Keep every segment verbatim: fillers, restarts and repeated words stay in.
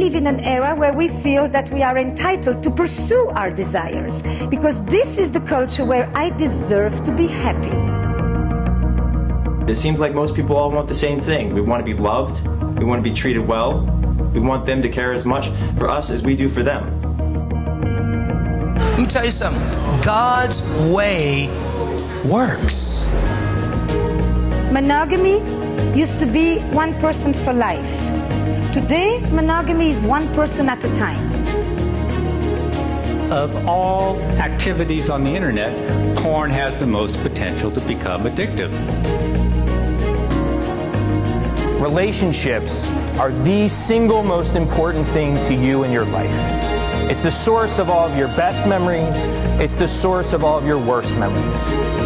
live in an era where we feel that we are entitled to pursue our desires, because this is the culture where I deserve to be happy. It seems like most people all want the same thing. We want to be loved, we want to be treated well, we want them to care as much for us as we do for them. Let me tell you something. God's way works. Monogamy used to be one person for life. Today, monogamy is one person at a time. Of all activities on the internet, porn has the most potential to become addictive. Relationships are the single most important thing to you in your life. It's the source of all of your best memories. It's the source of all of your worst memories.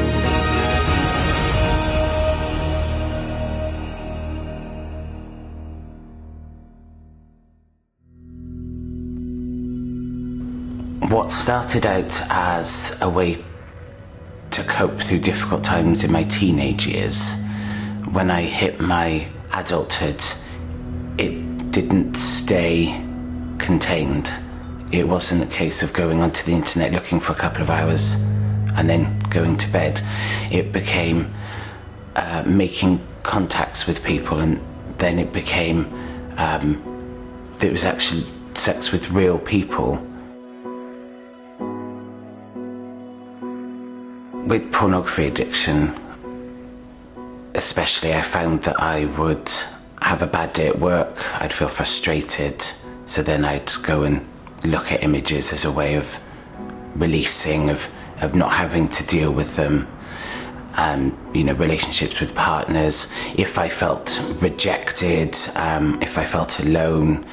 What started out as a way to cope through difficult times in my teenage years, when I hit my adulthood, it didn't stay contained. It wasn't a case of going onto the internet looking for a couple of hours and then going to bed. It became uh, making contacts with people, and then it became um, that it was actually sex with real people. With pornography addiction, especially, I found that I would have a bad day at work, I'd feel frustrated, so then I'd go and look at images as a way of releasing, of, of not having to deal with them. Um, you know, relationships with partners. If I felt rejected, um, if I felt alone,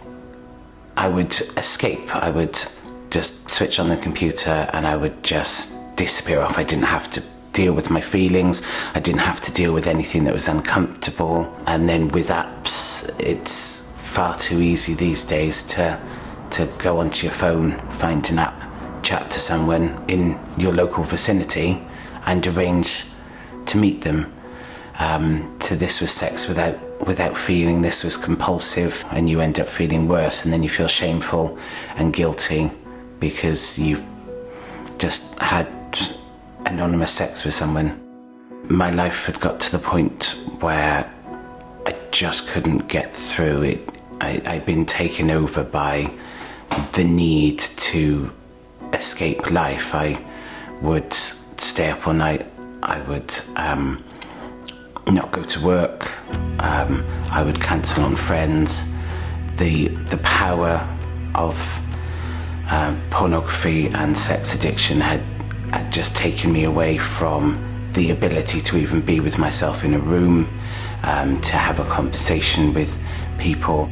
I would escape. I would just switch on the computer and I would just disappear off. I didn't have to deal with my feelings. I didn't have to deal with anything that was uncomfortable. And then with apps, it's far too easy these days to to go onto your phone, find an app, chat to someone in your local vicinity and arrange to meet them. Um, so this was sex without without feeling. This was compulsive, and you end up feeling worse, and then you feel shameful and guilty because you just had anonymous sex with someone. My life had got to the point where I just couldn't get through it. I, I'd been taken over by the need to escape life. I would stay up all night. I would um, not go to work. Um, I would cancel on friends. The the power of um, pornography and sex addiction had had just taken me away from the ability to even be with myself in a room, um, to have a conversation with people.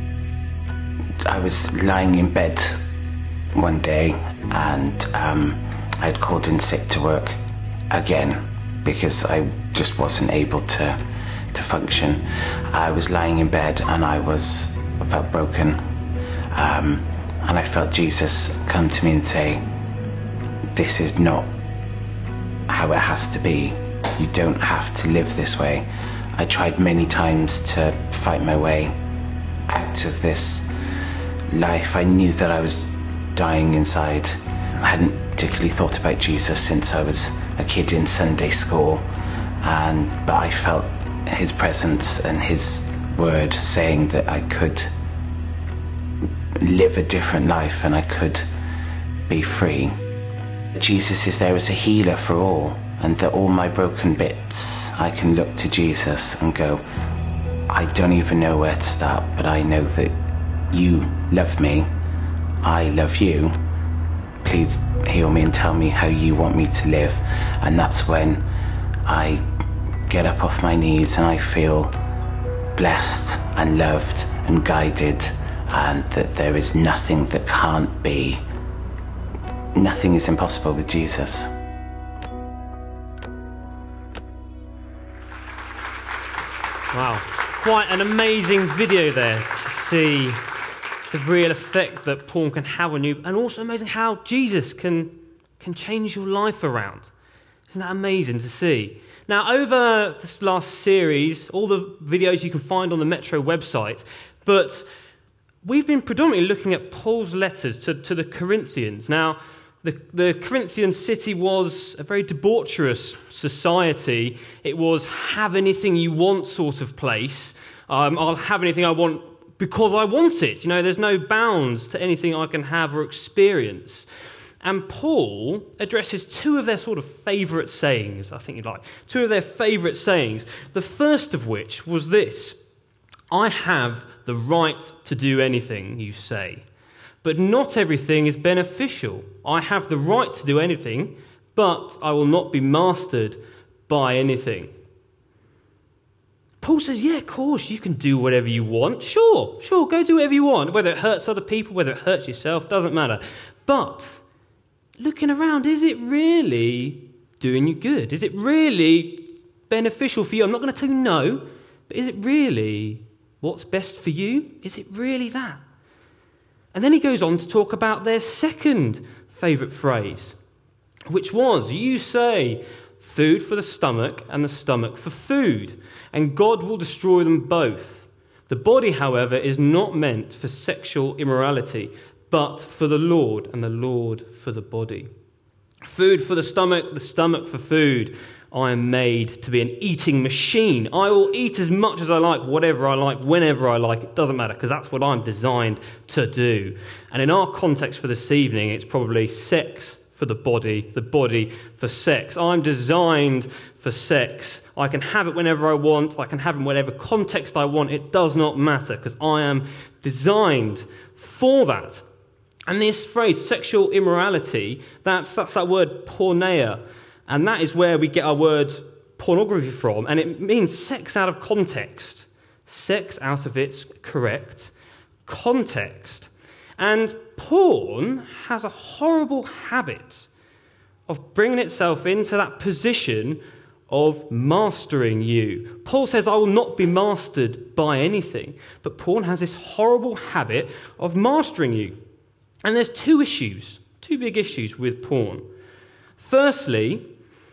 I was lying in bed one day and um, I'd called in sick to work again because I just wasn't able to to function. I was lying in bed and I was I felt broken, um, and I felt Jesus come to me and say, this is not how it has to be. You don't have to live this way. I tried many times to fight my way out of this life. I knew that I was dying inside. I hadn't particularly thought about Jesus since I was a kid in Sunday school, and but I felt his presence and his word saying that I could live a different life and I could be free. Jesus is there as a healer for all, and that all my broken bits, I can look to Jesus and go, I don't even know where to start, but I know that you love me, I love you. Please heal me and tell me how you want me to live. And that's when I get up off my knees and I feel blessed and loved and guided, and that there is nothing that can't be. Nothing is impossible with Jesus. Wow, quite an amazing video there to see the real effect that porn can have on you, and also amazing how Jesus can can change your life around. Isn't that amazing to see? Now, over this last series, all the videos you can find on the Metro website, but we've been predominantly looking at Paul's letters to, to the Corinthians. Now, the, the Corinthian city was a very debaucherous society. It was have anything you want sort of place. Um, I'll have anything I want because I want it. You know, there's no bounds to anything I can have or experience. And Paul addresses two of their sort of favourite sayings, I think you'd like. Two of their favourite sayings. The first of which was this: I have the right to do anything, you say, but not everything is beneficial. I have the right to do anything, but I will not be mastered by anything. Paul says, yeah, of course, you can do whatever you want. Sure, sure, go do whatever you want. Whether it hurts other people, whether it hurts yourself, doesn't matter. But looking around, is it really doing you good? Is it really beneficial for you? I'm not going to tell you no, but is it really what's best for you? Is it really that? And then he goes on to talk about their second favourite phrase, which was, you say, food for the stomach and the stomach for food, and God will destroy them both. The body, however, is not meant for sexual immorality, but for the Lord, and the Lord for the body. Food for the stomach, the stomach for food. I am made to be an eating machine. I will eat as much as I like, whatever I like, whenever I like. It doesn't matter, because that's what I'm designed to do. And in our context for this evening, it's probably sex for the body, the body for sex. I'm designed for sex. I can have it whenever I want. I can have it in whatever context I want. It does not matter, because I am designed for that. And this phrase, sexual immorality, that's, that's that word porneia. And that is where we get our word pornography from. And it means sex out of context. Sex out of its correct context. And porn has a horrible habit of bringing itself into that position of mastering you. Paul says, I will not be mastered by anything. But porn has this horrible habit of mastering you. And there's two issues, two big issues with porn. Firstly,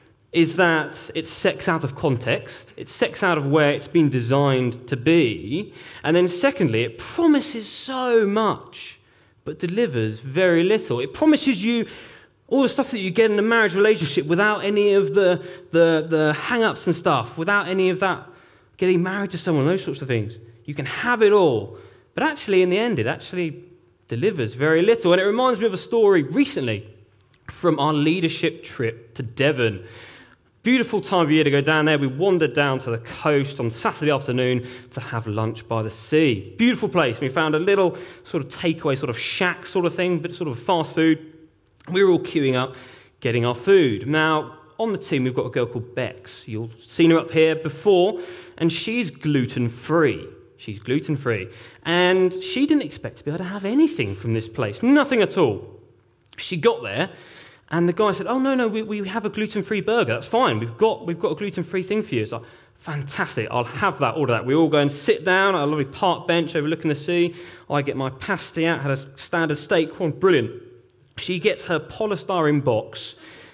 is that it's sex out of context. It's sex out of where it's been designed to be. And then secondly, it promises so much, but delivers very little. It promises you all the stuff that you get in a marriage relationship without any of the, the, the hang-ups and stuff, without any of that getting married to someone, those sorts of things. You can have it all. But actually, in the end, it actually delivers very little. And it reminds me of a story recently from our leadership trip to Devon. Beautiful time of year to go down there. We wandered down to the coast on Saturday afternoon to have lunch by the sea. Beautiful place. We found a little sort of takeaway, sort of shack sort of thing, but sort of fast food. We were all queuing up, getting our food. Now, on the team, we've got a girl called Bex. You've seen her up here before, and she's gluten-free. She's gluten-free. And she didn't expect to be able to have anything from this place. Nothing at all. She got there, and the guy said, oh, no, no, we, we have a gluten-free burger. That's fine. We've got we've got a gluten-free thing for you. It's like, fantastic. I'll have that, order that. We all go and sit down at a lovely park bench overlooking the sea. I get my pasty out, had a standard steak. Oh, brilliant. She gets her polystyrene box,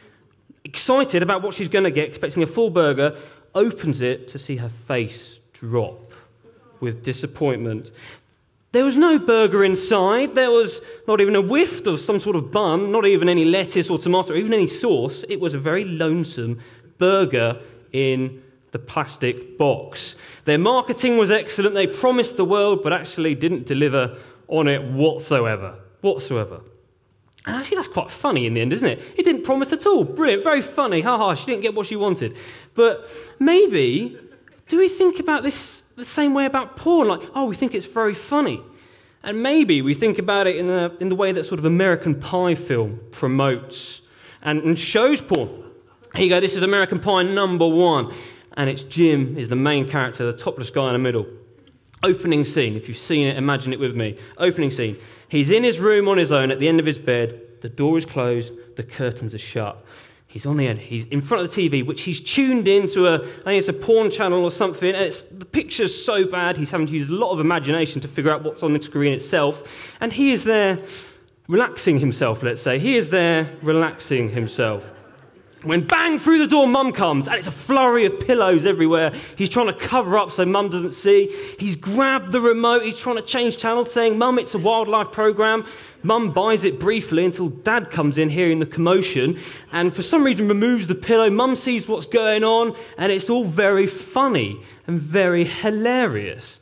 excited about what she's going to get, expecting a full burger, opens it to see her face drop with disappointment. There was no burger inside. There was not even a whiff of some sort of bun, not even any lettuce or tomato, or even any sauce. It was a very lonesome burger in the plastic box. Their marketing was excellent. They promised the world, but actually didn't deliver on it whatsoever. Whatsoever. And actually, that's quite funny in the end, isn't it? It didn't promise at all. Brilliant, very funny. Ha ha, she didn't get what she wanted. But maybe, do we think about this the same way about porn? Like, oh, we think it's very funny. And maybe we think about it in the, in the way that sort of American Pie film promotes and, and shows porn. Here you go, this is American Pie number one. And it's Jim is the main character, the topless guy in the middle. Opening scene, if you've seen it, imagine it with me. Opening scene. He's in his room on his own at the end of his bed. The door is closed, the curtains are shut. He's on the end. He's in front of the T V, which he's tuned into a, I think it's a porn channel or something. And it's, the picture's so bad, he's having to use a lot of imagination to figure out what's on the screen itself. And he is there relaxing himself, let's say. He is there relaxing himself. when bang through the door mum comes, and it's a flurry of pillows everywhere. He's trying to cover up so mum doesn't see. He's grabbed the remote. He's trying to change channel, saying, "Mum, it's a wildlife program." Mum buys it briefly until Dad comes in hearing the commotion and for some reason removes the pillow. Mum sees what's going on, and it's all very funny and very hilarious.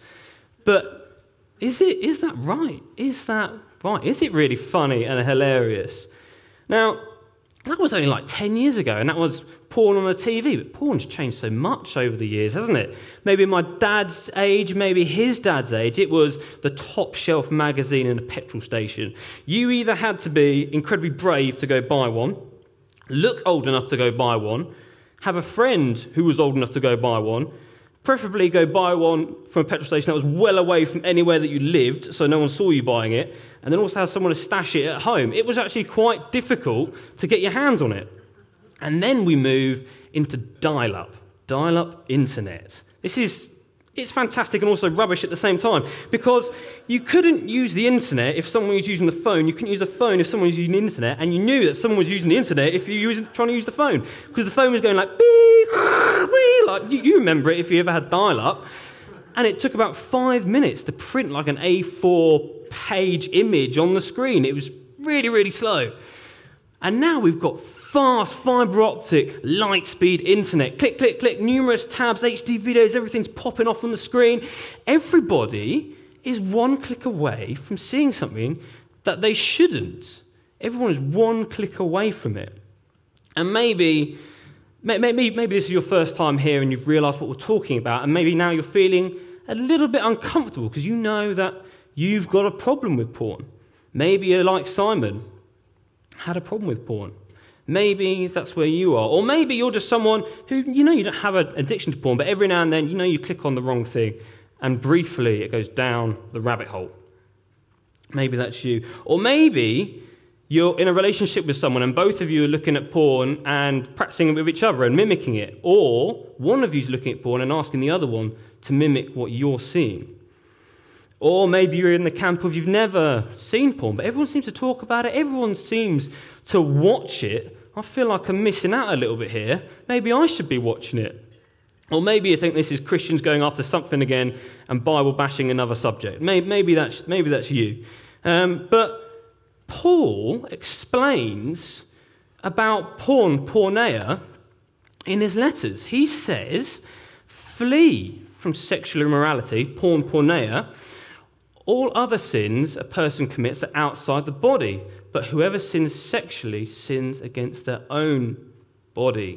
But is it? Is that right? Is that right? Is it really funny and hilarious? Now, that was only like ten years ago, and that was porn on the T V. But porn's changed so much over the years, hasn't it? Maybe my dad's age, maybe his dad's age, it was the top shelf magazine in a petrol station. You either had to be incredibly brave to go buy one, look old enough to go buy one, have a friend who was old enough to go buy one, preferably go buy one from a petrol station that was well away from anywhere that you lived, so no one saw you buying it, and then also have someone to stash it at home. It was actually quite difficult to get your hands on it. And then we move into dial-up, dial-up internet. This is, it's fantastic and also rubbish at the same time, because you couldn't use the internet if someone was using the phone. You couldn't use a phone if someone was using the internet, and you knew that someone was using the internet if you were trying to use the phone, because the phone was going like, beep, beep, like you, you remember it if you ever had dial-up. And it took about five minutes to print like an A four page image on the screen. It was really, really slow. And now we've got fast fibre optic, light speed internet. Click, click, click, numerous tabs, H D videos, everything's popping off on the screen. Everybody is one click away from seeing something that they shouldn't. Everyone is one click away from it. And maybe, maybe, maybe this is your first time here and you've realised what we're talking about, and maybe now you're feeling a little bit uncomfortable because you know that you've got a problem with porn. Maybe you're like Simon, had a problem with porn. Maybe that's where you are. Or maybe you're just someone who, you know, you don't have an addiction to porn, but every now and then, you know, you click on the wrong thing and briefly it goes down the rabbit hole. Maybe that's you. Or maybe you're in a relationship with someone and both of you are looking at porn and practicing it with each other and mimicking it. Or one of you's looking at porn and asking the other one to mimic what you're seeing. Or maybe you're in the camp of you've never seen porn, but everyone seems to talk about it. Everyone seems to watch it. I feel like I'm missing out a little bit here. Maybe I should be watching it. Or maybe you think this is Christians going after something again and Bible bashing another subject. Maybe, maybe, that's, maybe that's you. Um, but Paul explains about porn, porneia, in his letters. He says, flee from sexual immorality, porn, porneia. All other sins a person commits are outside the body, but whoever sins sexually sins against their own body.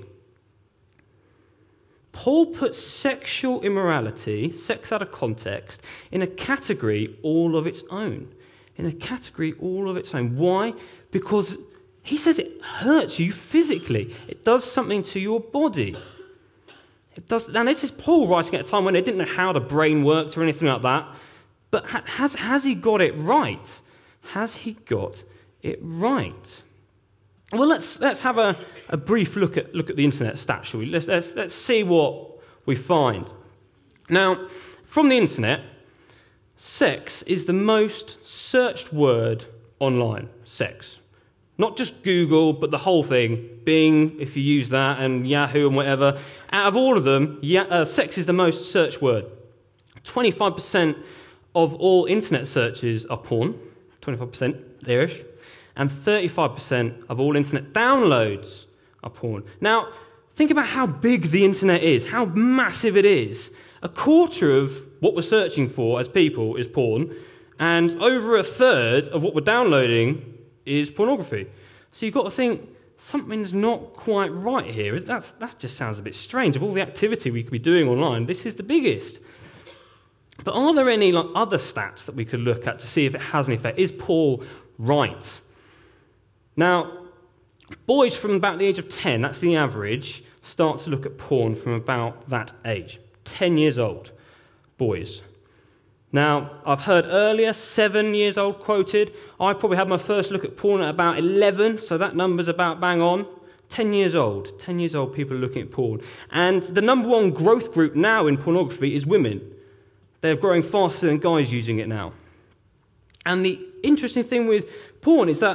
Paul puts sexual immorality, sex out of context, in a category all of its own. In a category all of its own. Why? Because he says it hurts you physically. It does something to your body. It does. And this is Paul writing at a time when they didn't know how the brain worked or anything like that. But has, has he got it right? Has he got it right? Well, let's, let's have a, a brief look at, look at the internet stats, shall we? Let's, let's, let's see what we find. Now, from the internet, sex is the most searched word online. Sex. Not just Google, but the whole thing. Bing, if you use that, and Yahoo and whatever. Out of all of them, yeah, uh, sex is the most searched word. twenty-five percent of all internet searches are porn, twenty-five percent there-ish, and thirty-five percent of all internet downloads are porn. Now, think about how big the internet is, how massive it is. A quarter of what we're searching for as people is porn, and over a third of what we're downloading is pornography. So you've got to think, something's not quite right here. That's, that just sounds a bit strange. Of all the activity we could be doing online, this is the biggest. But are there any like, other stats that we could look at to see if it has an effect? Is Paul right? Now, boys from about the age of ten, that's the average, start to look at porn from about that age. ten years old, boys. Now, I've heard earlier, seven years old quoted. I probably had my first look at porn at about eleven, so that number's about bang on. ten years old. ten years old people are looking at porn. And the number one growth group now in pornography is women. They're growing faster than guys using it now. And the interesting thing with porn is that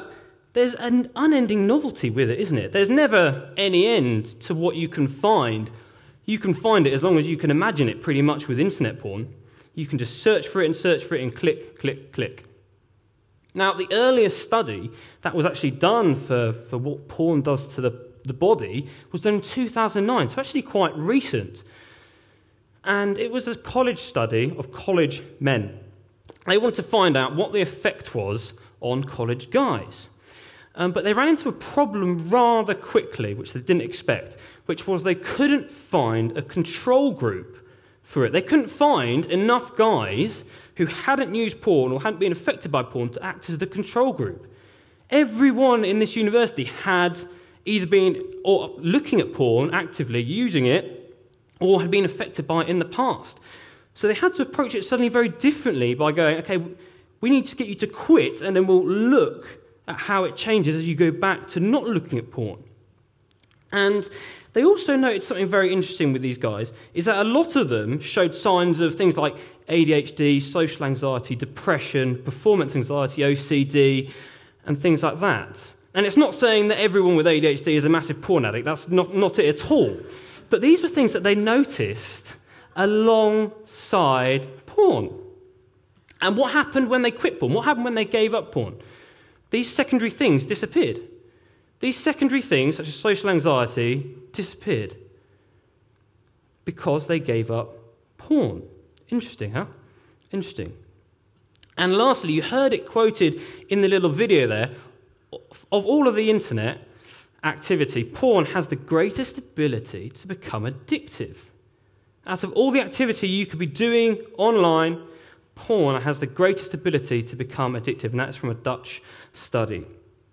there's an unending novelty with it, isn't it? There's never any end to what you can find. You can find it as long as you can imagine it pretty much with internet porn. You can just search for it and search for it and click, click, click. Now, the earliest study that was actually done for, for what porn does to the, the body was done in two thousand nine, so actually quite recent. And it was a college study of college men. They wanted to find out what the effect was on college guys. Um, but they ran into a problem rather quickly, which they didn't expect, which was they couldn't find a control group for it. They couldn't find enough guys who hadn't used porn or hadn't been affected by porn to act as the control group. Everyone in this university had either been or looking at porn actively, using it, or had been affected by it in the past. So they had to approach it suddenly very differently by going, okay, we need to get you to quit, and then we'll look at how it changes as you go back to not looking at porn. And they also noted something very interesting with these guys, is that a lot of them showed signs of things like A D H D, social anxiety, depression, performance anxiety, O C D, and things like that. And it's not saying that everyone with A D H D is a massive porn addict. That's not, not it at all. But these were things that they noticed alongside porn. And what happened when they quit porn? What happened when they gave up porn? These secondary things disappeared. These secondary things, such as social anxiety, disappeared because they gave up porn. Interesting, huh? Interesting. And lastly, you heard it quoted in the little video there, of all of the internet activity, porn has the greatest ability to become addictive. Out of all the activity you could be doing online, porn has the greatest ability to become addictive, and that's from a Dutch study.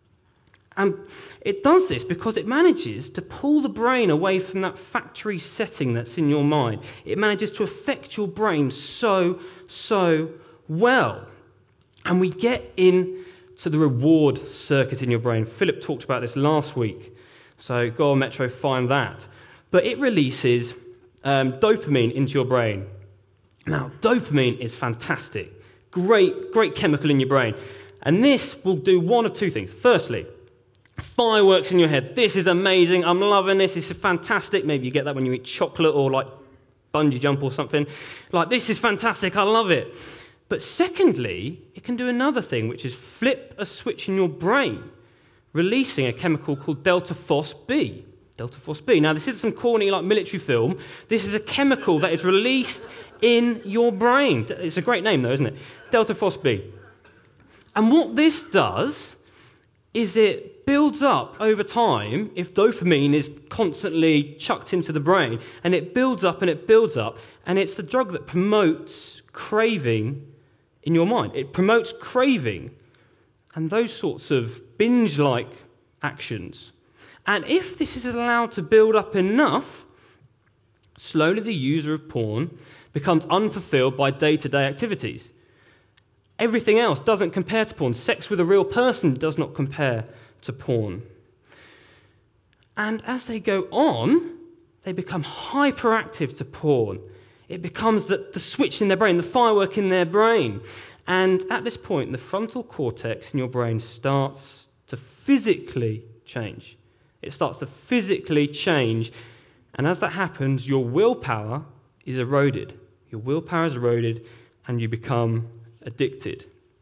And it does this because it manages to pull the brain away from that factory setting that's in your mind. It manages to affect your brain so, so well. And we get into the reward circuit in your brain. Philip talked about this last week. So go on, Metro, find that. But it releases um, dopamine into your brain. Now, dopamine is fantastic. Great, great chemical in your brain. And this will do one of two things. Firstly, fireworks in your head. This is amazing. I'm loving this. This is fantastic. Maybe you get that when you eat chocolate or like bungee jump or something. Like, this is fantastic. I love it. But secondly, it can do another thing, which is flip a switch in your brain, releasing a chemical called delta phos B. Delta phos B. Now, this is some corny, like, military film. This is a chemical that is released in your brain. It's a great name, though, isn't it? Delta phos B. And what this does is it builds up over time if dopamine is constantly chucked into the brain, and it builds up and it builds up, and it's the drug that promotes craving in your mind. It promotes craving and those sorts of binge-like actions. And if this is allowed to build up enough, slowly the user of porn becomes unfulfilled by day-to-day activities. Everything else doesn't compare to porn. Sex with a real person does not compare to porn. And as they go on, they become hyperactive to porn. It becomes the, the switch in their brain, the firework in their brain. And at this point, the frontal cortex in your brain starts to physically change. It starts to physically change. And as that happens, your willpower is eroded. Your willpower is eroded, and you become addicted.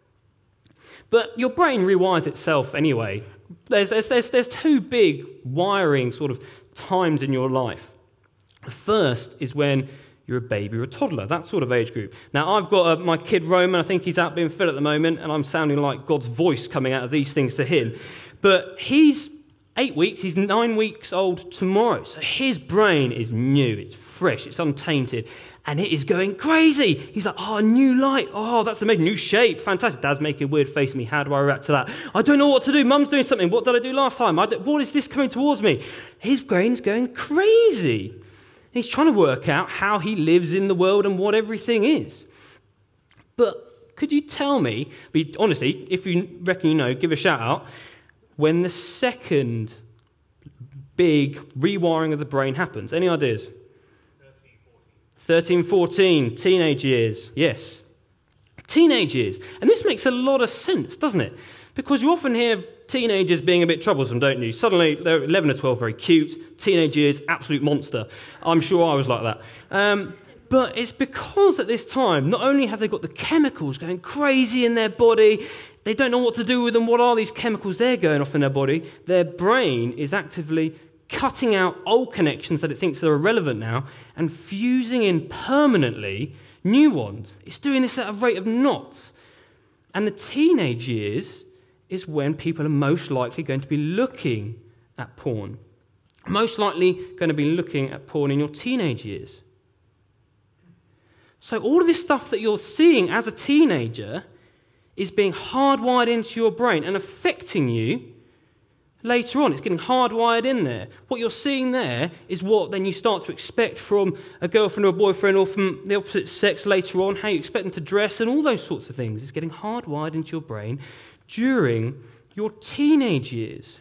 But your brain rewires itself anyway. There's, there's, there's, there's two big wiring sort of times in your life. The first is when you're a baby or a toddler, that sort of age group. Now, I've got uh, my kid Roman. I think he's out being fed at the moment, and I'm sounding like God's voice coming out of these things to him. But he's eight weeks, he's nine weeks old tomorrow. So his brain is new, it's fresh, it's untainted, and it is going crazy. He's like, oh, new light, oh, that's amazing, new shape, fantastic. Dad's making a weird face at me, how do I react to that? I don't know what to do, Mum's doing something, what did I do last time? I what is this coming towards me? His brain's going crazy. He's trying to work out how he lives in the world and what everything is. But could you tell me, be honestly, if you reckon you know, give a shout out, when the second big rewiring of the brain happens? Any ideas? thirteen, fourteen, teenage years. Yes, teenage years. And this makes a lot of sense, doesn't it? Because you often hear of teenagers being a bit troublesome, don't you? Suddenly, they're eleven or twelve, very cute. Teenage years, absolute monster. I'm sure I was like that. Um, but it's because at this time, not only have they got the chemicals going crazy in their body, they don't know what to do with them. What are these chemicals they're going off in their body? Their brain is actively cutting out old connections that it thinks are irrelevant now and fusing in permanently new ones. It's doing this at a rate of knots. And the teenage years is when people are most likely going to be looking at porn. Most likely going to be looking at porn in your teenage years. So all of this stuff that you're seeing as a teenager is being hardwired into your brain and affecting you later on. It's getting hardwired in there. What you're seeing there is what then you start to expect from a girlfriend or a boyfriend or from the opposite sex later on, how you expect them to dress and all those sorts of things. It's getting hardwired into your brain during your teenage years.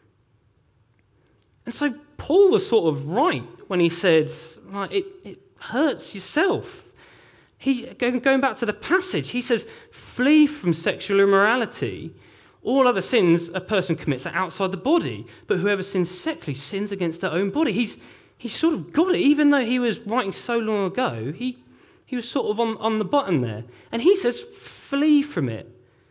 And so Paul was sort of right when he said, like, it, it hurts yourself. He, going back to the passage, he says, flee from sexual immorality. All other sins a person commits are outside the body, but whoever sins sexually sins against their own body. He's he's sort of got it, even though he was writing so long ago. He he was sort of on, on the button there. And he says, flee from it.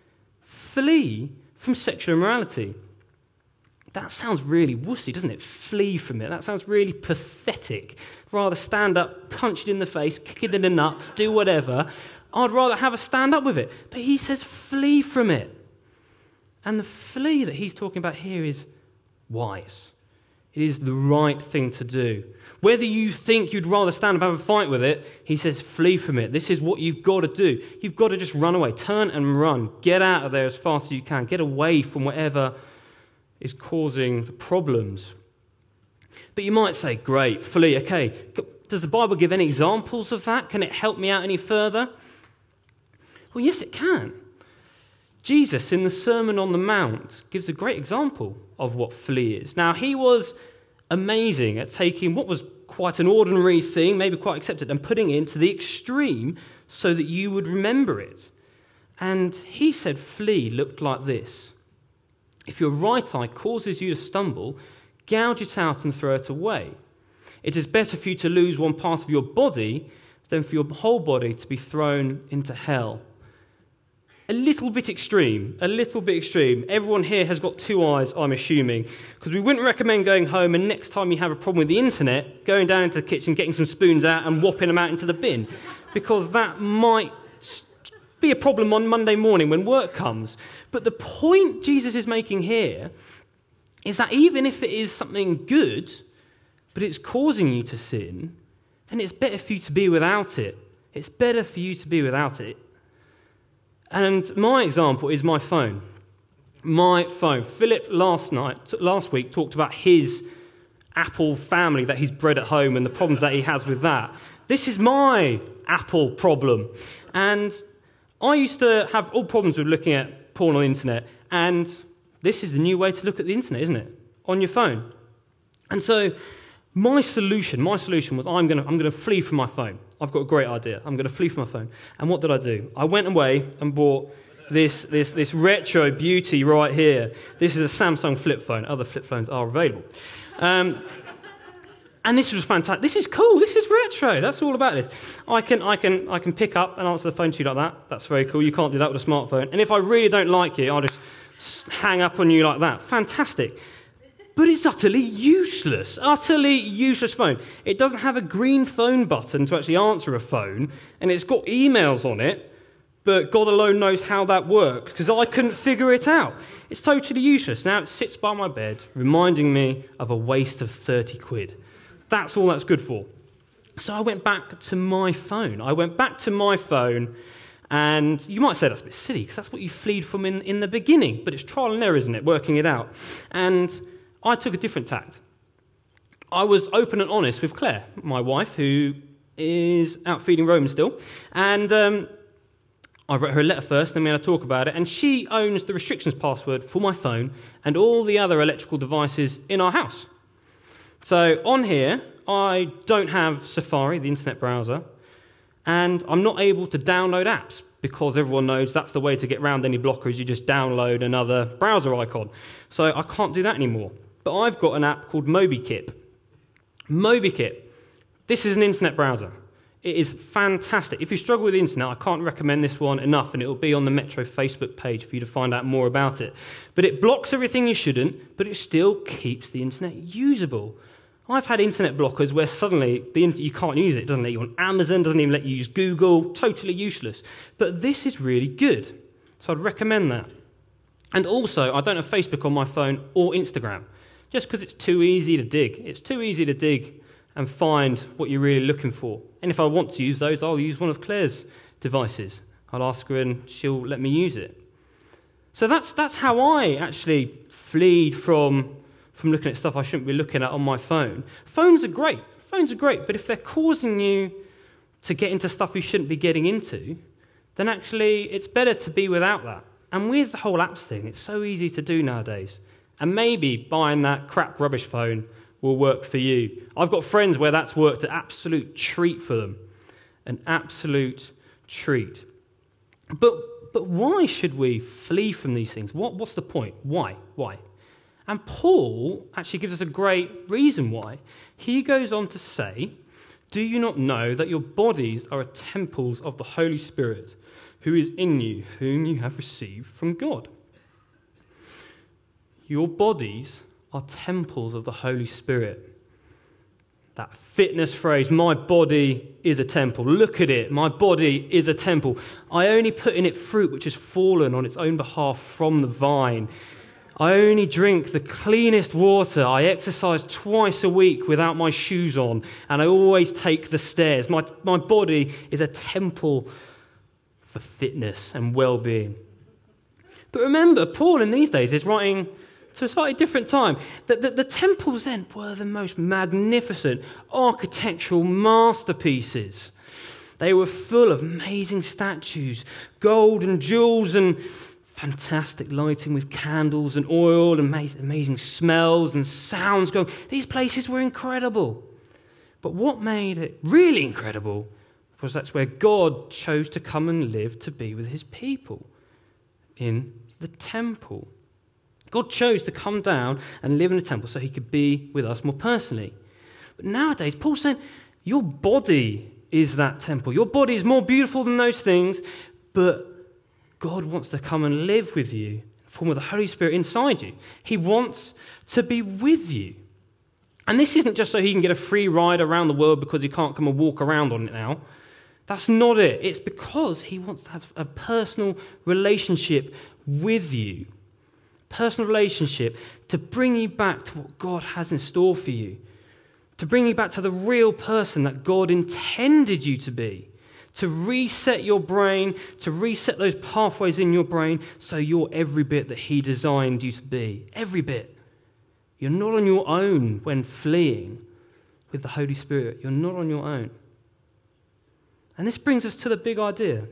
Flee from sexual immorality. That sounds really wussy, doesn't it? Flee from it. That sounds really pathetic. Rather stand up, punch it in the face, kick it in the nuts, do whatever. I'd rather have a stand up with it. But he says, flee from it. And the flee that he's talking about here is wise. It is the right thing to do. Whether you think you'd rather stand up and have a fight with it, he says flee from it. This is what you've got to do. You've got to just run away. Turn and run. Get out of there as fast as you can. Get away from whatever is causing the problems. But you might say, great, flee. Okay, does the Bible give any examples of that? Can it help me out any further? Well, yes, it can. Jesus, in the Sermon on the Mount, gives a great example of what flee is. Now, he was amazing at taking what was quite an ordinary thing, maybe quite accepted, and putting it into the extreme so that you would remember it. And he said flee looked like this. If your right eye causes you to stumble, gouge it out and throw it away. It is better for you to lose one part of your body than for your whole body to be thrown into hell. A little bit extreme, a little bit extreme. Everyone here has got two eyes, I'm assuming, because we wouldn't recommend going home and next time you have a problem with the internet, going down into the kitchen, getting some spoons out and whopping them out into the bin, because that might be a problem on Monday morning when work comes. But the point Jesus is making here is that even if it is something good, but it's causing you to sin, then it's better for you to be without it. It's better for you to be without it. And my example is my phone. My phone. Philip last night, last week, talked about his Apple family that he's bred at home and the problems that he has with that. This is my Apple problem. And I used to have all problems with looking at porn on the internet, and this is the new way to look at the internet, isn't it? On your phone. And so my solution, my solution was I'm going to I'm going to flee from my phone. I've got a great idea. I'm going to flee from my phone. And what did I do? I went away and bought this this this retro beauty right here. This is a Samsung flip phone. Other flip phones are available. Um, and this was fantastic. This is cool. This is retro. That's all about this. I can I can I can pick up and answer the phone to you like that. That's very cool. You can't do that with a smartphone. And if I really don't like you, I'll just hang up on you like that. Fantastic. But it's utterly useless, utterly useless phone. It doesn't have a green phone button to actually answer a phone, and it's got emails on it, but God alone knows how that works, because I couldn't figure it out. It's totally useless. Now it sits by my bed, reminding me of a waste of thirty quid. That's all that's good for. So I went back to my phone. I went back to my phone, and you might say that's a bit silly, because that's what you fled from in, in the beginning, but it's trial and error, isn't it, working it out. And I took a different tact. I was open and honest with Claire, my wife, who is out feeding Roman still. And um, I wrote her a letter first, then we had a talk about it. And she owns the restrictions password for my phone and all the other electrical devices in our house. So on here, I don't have Safari, the internet browser, and I'm not able to download apps because everyone knows that's the way to get around any blockers. You just download another browser icon. So I can't do that anymore. But I've got an app called MobiKit. MobiKit. This is an internet browser. It is fantastic. If you struggle with the internet, I can't recommend this one enough, and it will be on the Metro Facebook page for you to find out more about it. But it blocks everything you shouldn't, but it still keeps the internet usable. I've had internet blockers where suddenly the you can't use it. It doesn't let you on Amazon, doesn't even let you use Google, totally useless. But this is really good, so I'd recommend that. And also, I don't have Facebook on my phone or Instagram, just because it's too easy to dig. It's too easy to dig and find what you're really looking for. And if I want to use those, I'll use one of Claire's devices. I'll ask her and she'll let me use it. So that's that's how I actually fleed from, from looking at stuff I shouldn't be looking at on my phone. Phones are great. Phones are great, but if they're causing you to get into stuff you shouldn't be getting into, then actually it's better to be without that. And with the whole apps thing, it's so easy to do nowadays. And maybe buying that crap rubbish phone will work for you. I've got friends where that's worked an absolute treat for them. An absolute treat. But but why should we flee from these things? What, what's the point? Why? Why? And Paul actually gives us a great reason why. He goes on to say, do you not know that your bodies are temples of the Holy Spirit, who is in you, whom you have received from God? Your bodies are temples of the Holy Spirit. That fitness phrase, my body is a temple. Look at it, my body is a temple. I only put in it fruit which has fallen on its own behalf from the vine. I only drink the cleanest water. I exercise twice a week without my shoes on, and I always take the stairs. My, my body is a temple for fitness and well-being. But remember, Paul in these days is writing to a slightly different time. The, the, the temples then were the most magnificent architectural masterpieces. They were full of amazing statues, gold and jewels and fantastic lighting with candles and oil and amazing, amazing smells and sounds going. These places were incredible. But what made it really incredible was that's where God chose to come and live to be with his people, in the temple. God chose to come down and live in the temple so he could be with us more personally. But nowadays, Paul's saying, your body is that temple. Your body is more beautiful than those things, but God wants to come and live with you in the form of the Holy Spirit inside you. He wants to be with you. And this isn't just so he can get a free ride around the world because he can't come and walk around on it now. That's not it. It's because he wants to have a personal relationship with you. Personal relationship to bring you back to what God has in store for you. To bring you back to the real person that God intended you to be. To reset your brain, to reset those pathways in your brain so you're every bit that he designed you to be. Every bit. You're not on your own when fleeing with the Holy Spirit. You're not on your own. And this brings us to the big idea.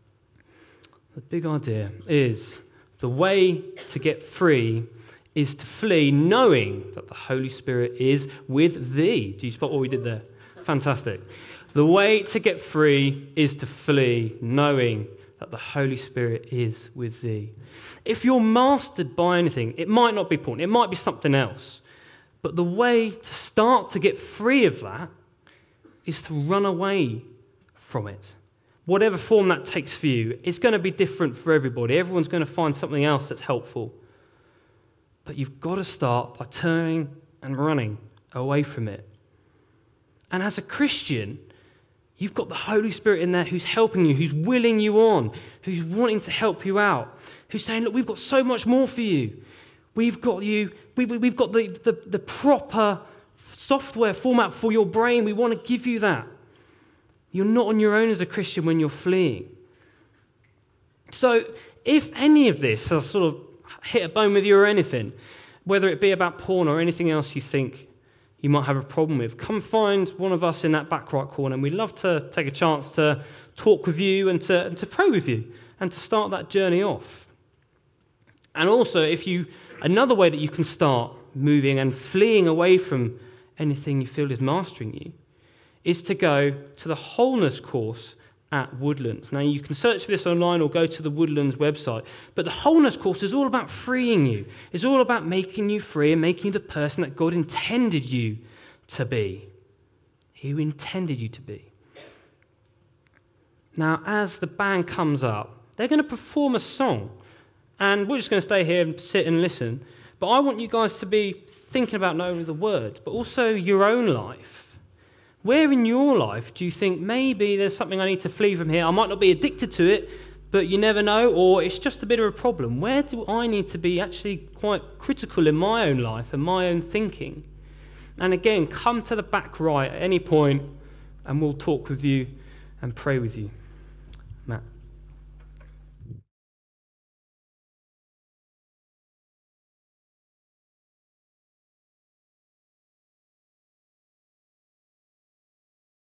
The big idea is the way to get free is to flee knowing that the Holy Spirit is with thee. Do you spot what we did there? Fantastic. The way to get free is to flee knowing that the Holy Spirit is with thee. If you're mastered by anything, it might not be porn, it might be something else. But the way to start to get free of that is to run away from it. Whatever form that takes for you, it's going to be different for everybody. Everyone's going to find something else that's helpful. But you've got to start by turning and running away from it. And as a Christian, you've got the Holy Spirit in there who's helping you, who's willing you on, who's wanting to help you out, who's saying, look, we've got so much more for you. We've got you, we, we've got the, the, the proper software format for your brain. We want to give you that. You're not on your own as a Christian when you're fleeing. So if any of this has sort of hit a bone with you or anything, whether it be about porn or anything else you think you might have a problem with, come find one of us in that back right corner, and we'd love to take a chance to talk with you and to, and to pray with you and to start that journey off. And also, if you another way that you can start moving and fleeing away from anything you feel is mastering you is to go to the wholeness course at Woodlands. Now, you can search for this online or go to the Woodlands website, but the wholeness course is all about freeing you. It's all about making you free and making you the person that God intended you to be. Who intended you to be. Now, as the band comes up, they're going to perform a song, and we're just going to stay here and sit and listen, but I want you guys to be thinking about not only the words, but also your own life. Where in your life do you think maybe there's something I need to flee from here? I might not be addicted to it, but you never know, or it's just a bit of a problem. Where do I need to be actually quite critical in my own life and my own thinking? And again, come to the back right at any point, and we'll talk with you and pray with you. Matt.